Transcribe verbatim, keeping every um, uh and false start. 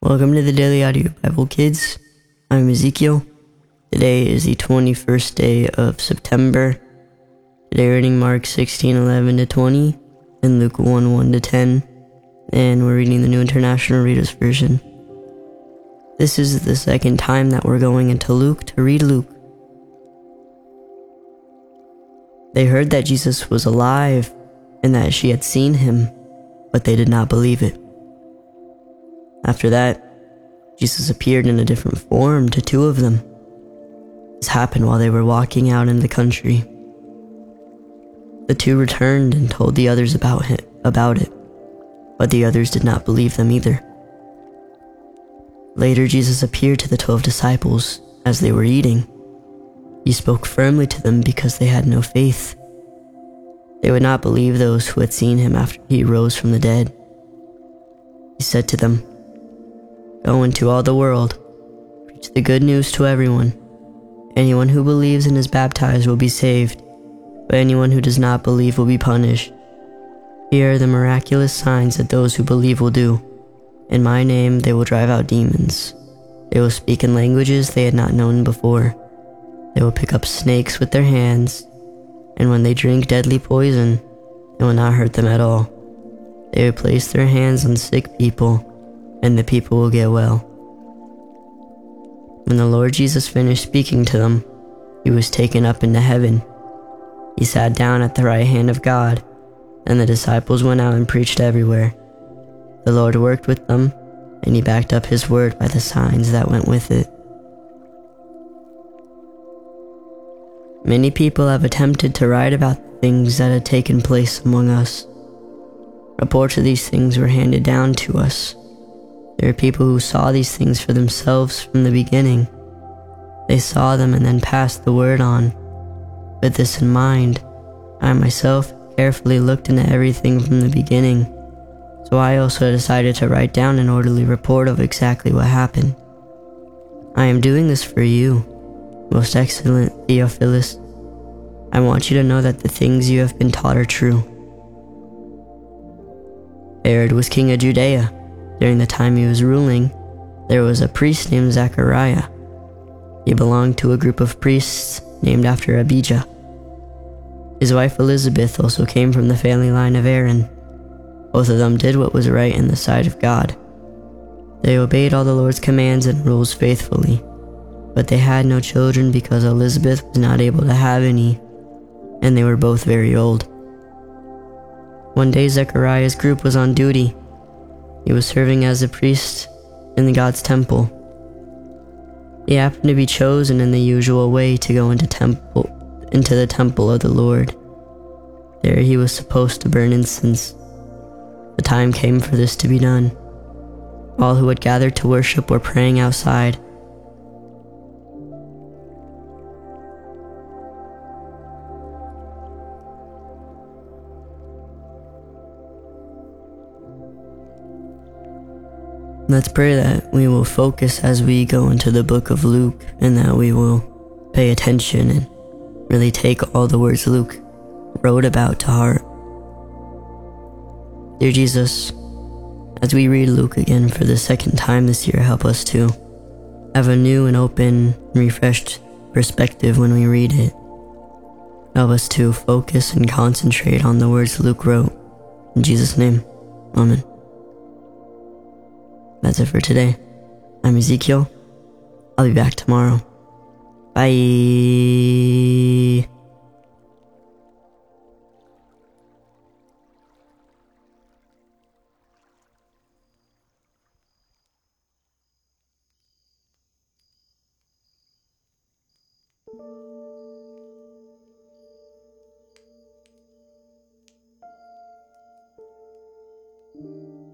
Welcome to the Daily Audio Bible, kids. I'm Ezekiel. Today is the twenty-first day of September. Today we're reading Mark sixteen eleven to twenty and Luke one one to ten, and we're reading the New International Reader's Version. This is the second time that we're going into Luke to read Luke. They heard that Jesus was alive and that she had seen him, but they did not believe it. After that, Jesus appeared in a different form to two of them. This happened while they were walking out in the country. The two returned and told the others about him, about it, but the others did not believe them either. Later, Jesus appeared to the twelve disciples as they were eating. He spoke firmly to them because they had no faith. They would not believe those who had seen him after he rose from the dead. He said to them, "Go into all the world, preach the good news to everyone. Anyone who believes and is baptized will be saved, but anyone who does not believe will be punished. Here are the miraculous signs that those who believe will do. In my name they will drive out demons. They will speak in languages they had not known before. They will pick up snakes with their hands, and when they drink deadly poison, it will not hurt them at all. They will place their hands on sick people, and the people will get well." When the Lord Jesus finished speaking to them, he was taken up into heaven. He sat down at the right hand of God, and the disciples went out and preached everywhere. The Lord worked with them, and he backed up his word by the signs that went with it. Many people have attempted to write about the things that had taken place among us. Reports of these things were handed down to us. There are people who saw these things for themselves from the beginning. They saw them and then passed the word on. With this in mind, I myself carefully looked into everything from the beginning, so I also decided to write down an orderly report of exactly what happened. I am doing this for you, most excellent Theophilus. I want you to know that the things you have been taught are true. Herod was king of Judea. During the time he was ruling, there was a priest named Zechariah. He belonged to a group of priests named after Abijah. His wife Elizabeth also came from the family line of Aaron. Both of them did what was right in the sight of God. They obeyed all the Lord's commands and rules faithfully, but they had no children because Elizabeth was not able to have any, and they were both very old. One day Zechariah's group was on duty. He was serving as a priest in the God's temple. He happened to be chosen in the usual way to go into temple, into the temple of the Lord. There he was supposed to burn incense. The time came for this to be done. All who had gathered to worship were praying outside. Let's pray that we will focus as we go into the book of Luke, and that we will pay attention and really take all the words Luke wrote about to heart. Dear Jesus, as we read Luke again for the second time this year, help us to have a new and open, refreshed perspective when we read it. Help us to focus and concentrate on the words Luke wrote. In Jesus' name, Amen. That's it for today. I'm Ezekiel. I'll be back tomorrow. Bye. Thank you.